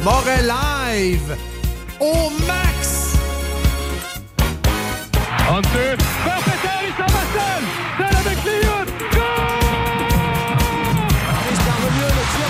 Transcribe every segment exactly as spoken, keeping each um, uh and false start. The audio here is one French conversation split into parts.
Moret live au max. Hunter, vers Peter, il s'en va seul. Seul avec Lyon. Go! C'est parvenu le tir.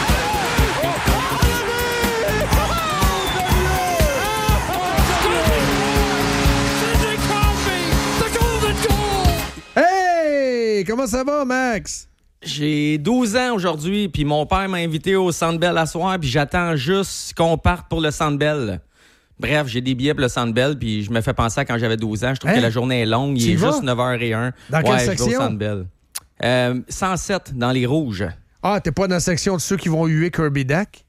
Hey! Comment ça va, Max? J'ai douze ans aujourd'hui, puis mon père m'a invité au Centre Bell à soir, puis j'attends juste qu'on parte pour le Centre Bell. Bref, j'ai des billets pour le Centre Bell, puis je me fais penser à quand j'avais douze ans. Je trouve hein? que la journée est longue. Il est vas? juste neuf heures zéro un. Dans ouais, quelle je section? vais au Centre Bell. Euh, cent sept, dans les rouges. Ah, t'es pas dans la section de ceux qui vont huer Kirby Dack?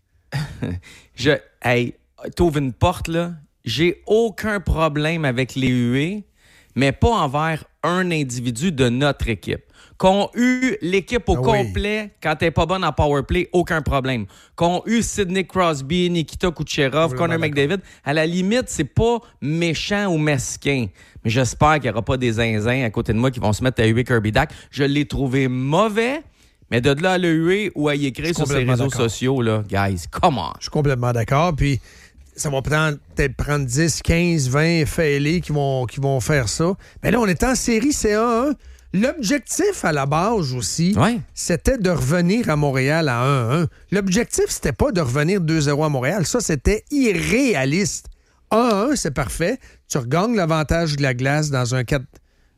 je, hey, t'ouvres une porte, là. J'ai aucun problème avec les huées, mais pas envers un individu de notre équipe. Qu'on eu l'équipe au ah complet oui. quand t'es pas bonne en powerplay, aucun problème. Qu'on eu Sidney Crosby, Nikita Kucherov, Connor McDavid, à la limite, c'est pas méchant ou mesquin. Mais j'espère qu'il n'y aura pas des zinzins à côté de moi qui vont se mettre à huer Kirby Dack. Je l'ai trouvé mauvais, mais de là à le huer ou à y écrire sur ses réseaux d'accord. sociaux, là, guys, come on. Je suis complètement d'accord. Puis ça va prendre, peut-être prendre dix, quinze, vingt fêlés qui vont, qui vont faire ça. Mais là, on est en série C A un. L'objectif à la base aussi, ouais. c'était de revenir à Montréal à un un. L'objectif, c'était pas de revenir deux zéro à Montréal. Ça, c'était irréaliste. un un, c'est parfait. Tu regagnes l'avantage de la glace dans un quatre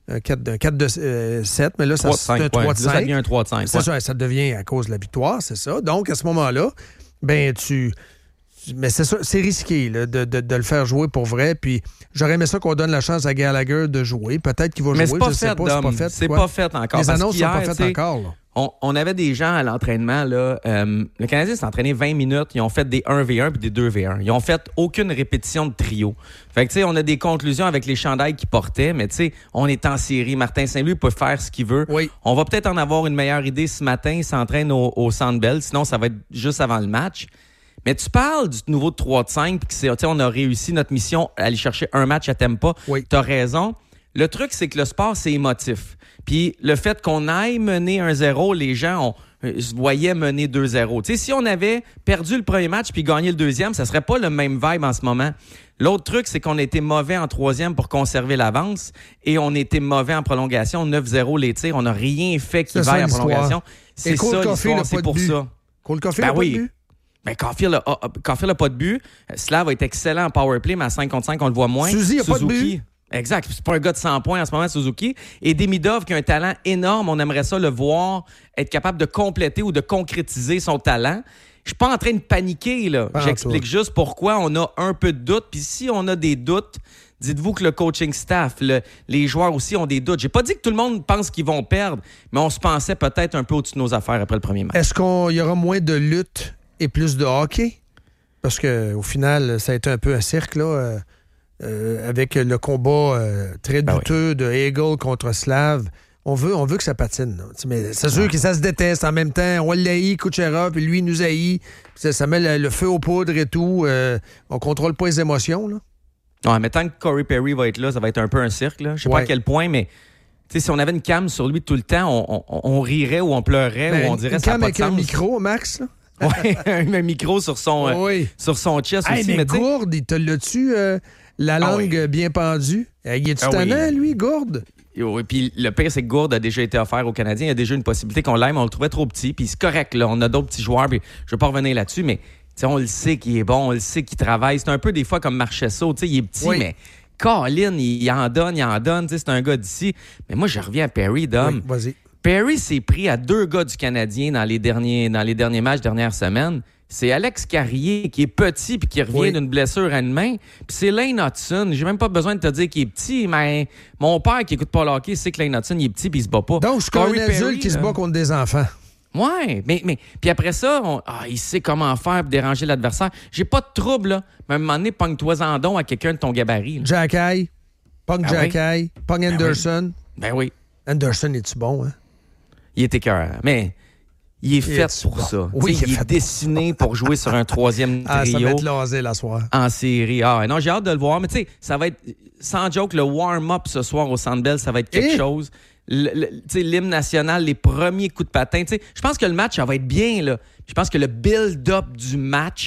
de sept, mais là, ça, c'est un trois de cinq. Ouais. Là, ça devient un trois de cinq. C'est ouais. ça, ça devient à cause de la victoire, c'est ça. Donc, à ce moment-là, ben tu... Mais c'est ça, c'est risqué là, de, de, de le faire jouer pour vrai. Puis j'aurais aimé ça qu'on donne la chance à Gallagher de jouer. Peut-être qu'il va mais jouer, pas je fait, sais pas. C'est pas fait. C'est pas fait encore. Les annonces qu'hier, sont pas faites encore. Là. On, on avait des gens à l'entraînement. Là, euh, le Canadien s'est entraîné vingt minutes. Ils ont fait des un v un puis des deux v un. Ils ont fait aucune répétition de trio. Fait que, tu sais, on a des conclusions avec les chandails qu'ils portaient, mais tu sais, on est en série. Martin Saint-Louis peut faire ce qu'il veut. Oui. On va peut-être en avoir une meilleure idée ce matin. Il s'entraîne au, au Centre Bell. Sinon, ça va être juste avant le match. Mais tu parles du nouveau de trois de cinq, puis on a réussi notre mission à aller chercher un match à Tampa. Oui. Tu as raison. Le truc, c'est que le sport, c'est émotif. Puis le fait qu'on aille mener un zéro, les gens on, euh, se voyaient mener deux zéro. Tu sais, si on avait perdu le premier match puis gagné le deuxième, ça serait pas le même vibe en ce moment. L'autre truc, c'est qu'on a été mauvais en troisième pour conserver l'avance et on a été mauvais en prolongation. neuf zéro les tirs. On n'a rien fait qui vaille en prolongation. C'est ça l'histoire, c'est pour ça. Cole Caulfield ben n'a oui. pas de but. Ben, Caulfield n'a pas de but. Slav va être excellent en powerplay, mais à cinq contre cinq, on le voit moins. Suzy n'a pas de but. Exact. C'est pas un gars de cent points en ce moment, Suzuki. Et Demidov, qui a un talent énorme, on aimerait ça le voir être capable de compléter ou de concrétiser son talent. Je suis pas en train de paniquer, là. Ah, J'explique toi. juste pourquoi on a un peu de doute. Puis si on a des doutes, dites-vous que le coaching staff, le, les joueurs aussi ont des doutes. J'ai pas dit que tout le monde pense qu'ils vont perdre, mais on se pensait peut-être un peu au-dessus de nos affaires après le premier match. Est-ce qu'il y aura moins de lutte et plus de hockey? Parce qu'au final, ça a été un peu un cirque, là, euh, euh, avec le combat euh, très ben douteux oui. de Hagel contre Slav. On veut, on veut que ça patine. Là. Mais c'est sûr que ça se déteste en même temps. On l'haït, Kucherov, puis lui, il nous haït. Ça, ça met le, le feu aux poudres et tout. Euh, on contrôle pas les émotions, là. Ouais, mais tant que Corey Perry va être là, ça va être un peu un cirque, là. Je sais ouais. pas à quel point, mais... Tu sais, si on avait une cam sur lui tout le temps, on, on, on rirait ou on pleurait Ben, ou on dirait une ça n'a cam pas avec de sens. un micro, Max, là. Oui, un micro sur son, euh, oui. sur son chest hey, aussi. mais, mais Gourde, il te l'a-tu, euh, la langue ah oui. bien pendue? Il est-tu ah tannant, oui. lui, Gourde? Et puis le pire, c'est que Gourde a déjà été offert aux Canadiens. Il y a déjà une possibilité qu'on l'aime. On le trouvait trop petit. Puis c'est correct, là. On a d'autres petits joueurs. Puis je ne veux pas revenir là-dessus, mais on le sait qu'il est bon. On le sait qu'il travaille. C'est un peu des fois comme Marchessault. Il est petit, oui. mais... Colin, il en donne, il en donne. C'est un gars d'ici. Mais moi, je reviens à Perry, Dom. Oui, vas-y. Perry s'est pris à deux gars du Canadien dans les derniers, dans les derniers matchs, dernières semaines. C'est Alex Carrier qui est petit puis qui revient oui. d'une blessure à une main. Puis c'est Lane Hudson. J'ai même pas besoin de te dire qu'il est petit, mais mon père qui écoute pas le hockey sait que Lane Hudson il est petit puis il se bat pas. Donc, je connais un adulte qui là. se bat contre des enfants. Ouais, mais, mais puis après ça, on, ah, il sait comment faire pour déranger l'adversaire. J'ai pas de trouble, là. Mais à un moment donné, pogne-toi en don à quelqu'un de ton gabarit. Là. Jack Eye, Punk ben Jack oui. Eye, Punk Anderson. Ben oui. Anderson, es-tu bon, hein? Il était cœur, mais il est il fait est pour bon? ça. Oui, il, il est, est dessiné pour jouer sur un troisième trio. Ah, ça va être lasé la soirée. En série. Ah, non, j'ai hâte de le voir. Mais tu sais, ça va être, sans joke, le warm-up ce soir au Centre Bell, ça va être quelque Et? chose. Le, le, l'hymne national, les premiers coups de patin. Je pense que le match, ça va être bien. Là. Je pense que le build-up du match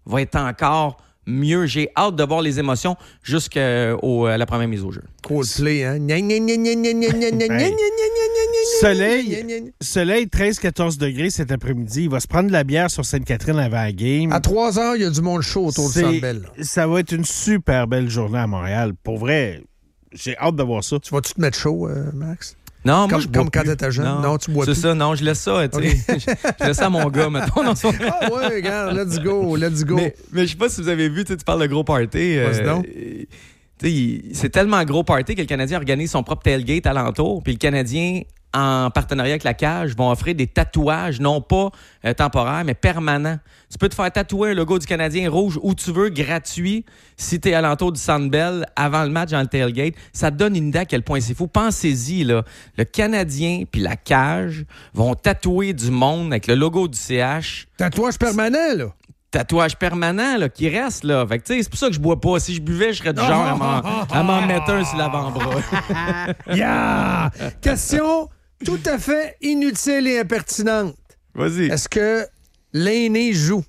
va être encore mieux. J'ai hâte de voir les émotions jusqu'à la première mise au jeu. Coldplay, hein? Soleil, soleil treize à quatorze degrés cet après-midi. Il va se prendre de la bière sur Sainte-Catherine avant la game. À trois heures, il y a du monde chaud autour C'est- du Centre Bell. Ça va être une super belle journée à Montréal. Pour vrai, j'ai hâte de voir ça. Tu vas-tu te mettre chaud, euh, Max? Non, moi, Comme, je bois comme quand plus. t'étais jeune? Non, tu bois C'est plus. ça, non, je laisse ça. Tu sais. je laisse ça à mon gars, mettons. Dans son... Ah ouais, regarde, let's go, let's go. Mais, mais je sais pas si vous avez vu, tu sais, tu parles de gros party. Vas-y euh, donc. euh, tu sais, il- c'est tellement un gros party que le Canadien organise son propre tailgate alentour. Puis le Canadien, en partenariat avec la Cage, vont offrir des tatouages, non pas euh, temporaires, mais permanents. Tu peux te faire tatouer un logo du Canadien rouge où tu veux, gratuit, si tu es alentour du Centre Bell, avant le match dans le tailgate. Ça te donne une idée à quel point c'est fou. Pensez-y, là. Le Canadien puis la Cage vont tatouer du monde avec le logo du C H. Tatouage permanent, là. Tatouage permanent là, qui reste. Là. Fait que, tu sais, c'est pour ça que je bois pas. Si je buvais, je serais du genre à m'en, à m'en mettre un sur l'avant-bras. Yeah! Question tout à fait inutile et impertinente. Vas-y. Est-ce que l'aîné joue?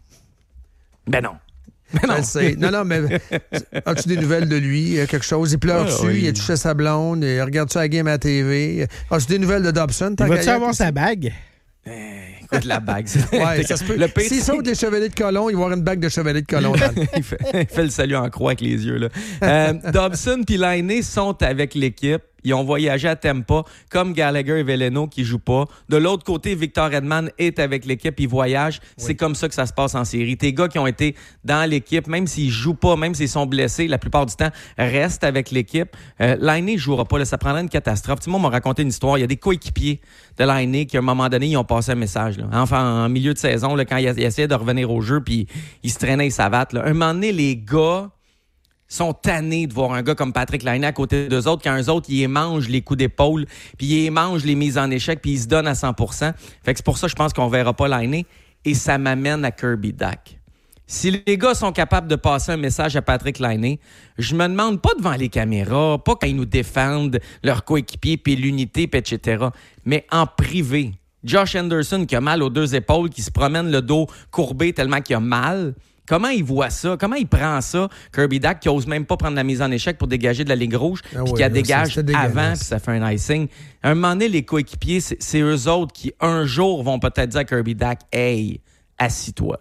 Ben non. Ben non. Je le sais. Non, non, mais as-tu des nouvelles de lui? Euh, Quelque chose? Il pleure-tu? Ah, oui. Il a touché sa blonde? Il regarde-tu la game à la T V? As-tu des nouvelles de Dobson? Il va-tu avoir sa bague? Écoute la bague. Ouais, ça se peut. Le pire, S'il c'est- saute les chevaliers de colon, il va avoir une bague de chevalier de colon. dans le- il, fait, il fait le salut en croix avec les yeux. Là. Euh, Dobson puis Laine sont avec l'équipe. Ils ont voyagé à Tampa, comme Gallagher et Veleno qui jouent pas. De l'autre côté, Victor Edman est avec l'équipe, il voyage. Oui. C'est comme ça que ça se passe en série. Tes gars qui ont été dans l'équipe, même s'ils jouent pas, même s'ils sont blessés, la plupart du temps, restent avec l'équipe. Euh, Laine jouera pas, là, ça prendrait une catastrophe. Tu sais, moi, on m'a raconté une histoire. Il y a des coéquipiers de Laine qui, à un moment donné, ils ont passé un message. Là. Enfin, en milieu de saison, là, quand ils essayaient de revenir au jeu, puis ils se traînaient les savates. Là. Un moment donné, les gars sont tannés de voir un gars comme Patrick Laine à côté d'eux autres, quand eux autres, ils mangent les coups d'épaule, puis ils mangent les mises en échec, puis ils se donnent à cent pour cent. Fait que c'est pour ça, je pense qu'on verra pas Laine. Et ça m'amène à Kirby Dach. Si les gars sont capables de passer un message à Patrick Laine, je me demande pas devant les caméras, pas quand ils nous défendent leurs coéquipiers, puis l'unité, puis et cetera, mais en privé. Josh Anderson qui a mal aux deux épaules, qui se promène le dos courbé tellement qu'il a mal. Comment il voit ça? Comment il prend ça? Kirby Dach qui ose même pas prendre la mise en échec pour dégager de la ligne rouge, Ah puis oui, qui la là, dégage c'est- c'était avant, dégueulasse. puis ça fait un icing. À un moment donné, les coéquipiers, c'est, c'est eux autres qui, un jour, vont peut-être dire à Kirby Dach, « Hey, assis-toi. »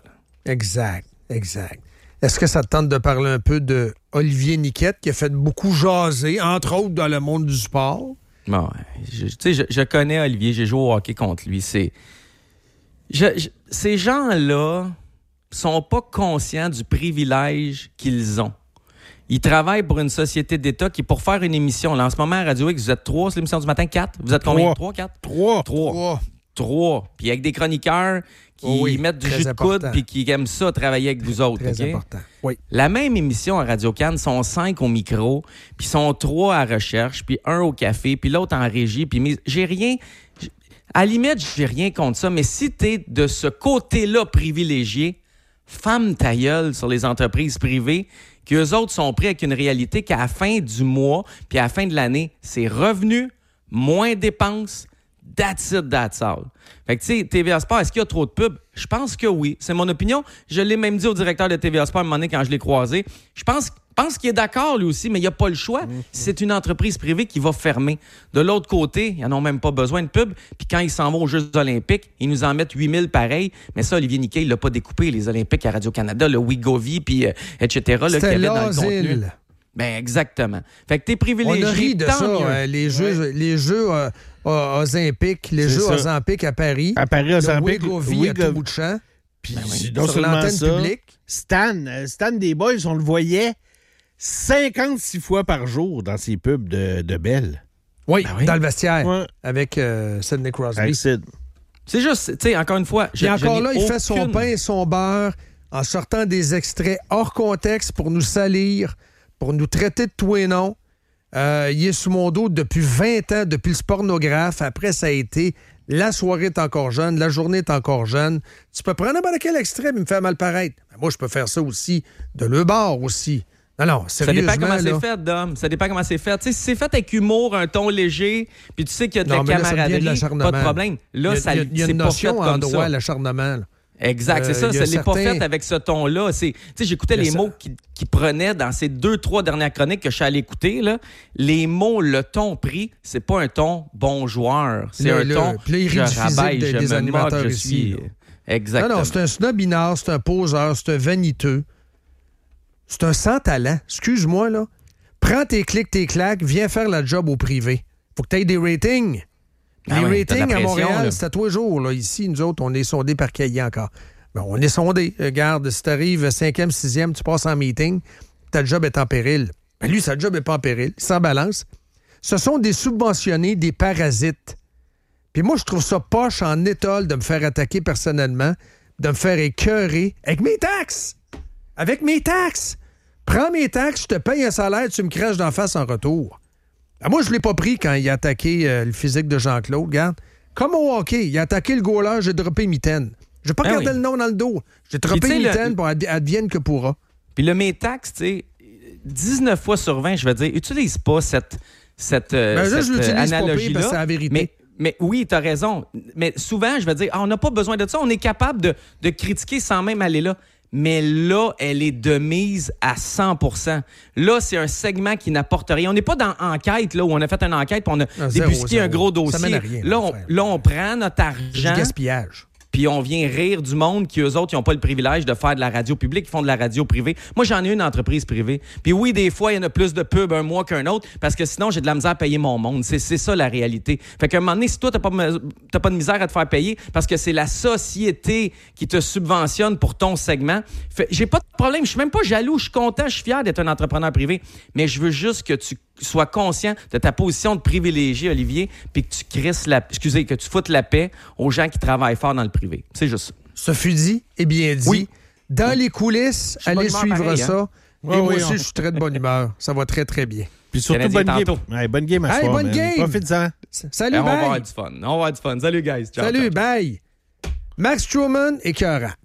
Exact, exact. Est-ce que ça te tente de parler un peu de Olivier Niquette, qui a fait beaucoup jaser, entre autres dans le monde du sport? Bon, ouais, je, tu sais, je, je connais Olivier, j'ai joué au hockey contre lui. C'est, je, je- ces gens-là sont pas conscients du privilège qu'ils ont. Ils travaillent pour une société d'État qui, pour faire une émission, là, en ce moment à Radio X, vous êtes trois, c'est l'émission du matin, quatre? Vous êtes combien? Trois. Trois, quatre? Trois. Trois. Trois. Trois. Puis avec des chroniqueurs qui Oh oui, mettent du très jus de coude important. puis qui aiment ça travailler avec vous autres. Très OK? important. Oui. La même émission à Radio-Can, sont cinq au micro, puis sont trois à recherche, puis un au café, puis l'autre en régie, puis mes- j'ai rien... j'- À la limite, j'ai rien contre ça, mais si t'es de ce côté-là privilégié, femme ta gueule sur les entreprises privées, qu'eux autres sont pris avec une réalité qu'à la fin du mois, puis à la fin de l'année, c'est revenus, moins dépenses, that's it, that's all. Fait que, tu sais, T V A Sport, est-ce qu'il y a trop de pubs? Je pense que oui. C'est mon opinion. Je l'ai même dit au directeur de T V A Sport à un moment donné quand je l'ai croisé. Je pense, pense qu'il est d'accord, lui aussi, mais il n'y a pas le choix. Mm-hmm. C'est une entreprise privée qui va fermer. De l'autre côté, ils n'en ont même pas besoin de pubs. Puis quand ils s'en vont aux Jeux olympiques, ils nous en mettent huit mille pareils. Mais ça, Olivier Niquet, il l'a pas découpé, les Olympiques à Radio-Canada, le Wegovy, puis euh, et cetera. Là, qu'il y C'était avait dans le contenu. l'asile. Ben exactement. Fait que t'es On privilégié. a ri de tant ça, mieux. euh, les Jeux, les jeux euh, euh, olympiques, les C'est Jeux ça. olympiques à Paris. À Paris, aux Le Olympiques, Wegovy à Wegovy. tout bout de champ. Puis Ben oui. non Sur seulement l'antenne ça, publique. Stan, euh, Stan des Boys, on le voyait cinquante-six fois par jour dans ses pubs de, de Bell. Oui, Ben oui. dans le vestiaire, Ouais. avec euh, Sidney Crosby. Avec Sid. C'est juste, tu sais, encore une fois, je, Et encore je là, n'ai il fait son aucune- pain et son beurre en sortant des extraits hors contexte pour nous salir, pour nous traiter de tout et non. Euh, il est sous mon dos depuis vingt ans, depuis le pornographe. Après, ça a été la soirée est encore jeune, la journée est encore jeune. Tu peux prendre n'importe quel extrait, mais me faire mal paraître. Ben, moi, je peux faire ça aussi, de le bord aussi. Non, non, Ça sérieusement, dépend comment là. c'est fait, Dom. Ça dépend comment c'est fait. Tu sais, si c'est fait avec humour, un ton léger, puis tu sais qu'il y a de Non, la mais là, ça devient de camaraderie, l'acharnement. pas de problème. Là, il y a, ça, il y a- il y a c'est une pas fait notion en comme droit, ça. l'acharnement. là. Exact, c'est Euh, ça. il y a Ça l'est pas certains- fait avec ce ton-là. C'est, tu sais, j'écoutais Il y a les ça- mots qu'il qu'il prenait dans ces deux, trois dernières chroniques que je suis allé écouter. Là. Les mots, le ton pris, c'est pas un ton bon joueur. C'est Là, un là, ton puis là, il rit je du physique rabaille, des- je des me animateurs moque, je ici, suis... là. Exactement. Non, non, c'est un snobinard, c'est un poseur, c'est un vaniteux. C'est un sans-talent. Excuse-moi, là. Prends tes clics, tes claques, viens faire la job au privé. Faut que tu aies des ratings. Ah les ouais, t'as de la ratings à pression, Montréal, là. c'est à tous les jours. Là. Ici, nous autres, on est sondés par Cahier encore. Bon, on est sondés. Regarde, si tu arrives cinquième, sixième, tu passes en meeting, ta job est en péril. Ben lui, sa job n'est pas en péril. Il s'en balance. Ce sont des subventionnés, des parasites. Puis moi, je trouve ça poche en étole de me faire attaquer personnellement, de me faire écœurer avec mes taxes. Avec mes taxes. Prends mes taxes, je te paye un salaire, tu me craches d'en face en retour. Ah, moi, je ne l'ai pas pris quand il a attaqué euh, le physique de Jean-Claude. Regarde, comme au hockey, il a attaqué le goaler, j'ai droppé mitaine. Je n'ai pas Ah regardé oui. le nom dans le dos. J'ai droppé Puis, tu sais, mitaine le- pour advi- advienne que pourra. Puis le métax, tu sais, dix-neuf fois sur vingt, je vais dire, utilise pas cette, cette, euh, Ben, là, cette je l'utilise euh, pas pire analogie-là. parce que c'est la vérité. Mais, mais oui, tu as raison. Mais souvent, je vais dire, ah, on n'a pas besoin de ça. On est capable de, de critiquer sans même aller là. Mais là, elle est de mise à cent pour cent. Là, c'est un segment qui n'apporte rien. On n'est pas dans enquête, là, où on a fait une enquête et on a Ah, zéro, débusqué zéro. un gros Ça dossier. mène à rien, là, on, l'affaire. là, on prend notre C'est du argent, gaspillage. puis on vient rire du monde qui, eux autres, ils n'ont pas le privilège de faire de la radio publique, ils font de la radio privée. Moi, j'en ai une entreprise privée. Puis oui, des fois, il y en a plus de pubs un mois qu'un autre, parce que sinon, j'ai de la misère à payer mon monde. C'est, c'est ça, la réalité. Fait qu'à un moment donné, si toi, t'as pas, t'as pas de misère à te faire payer, parce que c'est la société qui te subventionne pour ton segment, fait, j'ai pas de problème. Je suis même pas jaloux. Je suis content, je suis fier d'être un entrepreneur privé. Mais je veux juste que tu sois conscient de ta position de privilégié, Olivier, puis que tu crisses la... Excusez, que tu foutes la paix aux gens qui travaillent fort dans le privé. C'est juste ça. Ce fut dit et bien dit. Oui. Dans les coulisses, suis de bonne allez humeur suivre pareil, ça. hein? Et Ouais, moi oui, aussi, on- je suis très de bonne humeur. Ça va très, très bien. Puis surtout, Canadien bonne game. tantôt. Ouais, bonne game à Hey, soir, bonne man. game. Profite-en. Salut, Eh, on va bye. avoir du fun. On va avoir du fun. Salut, guys. Ciao, Salut, ciao. bye. Max Truman, écœurant.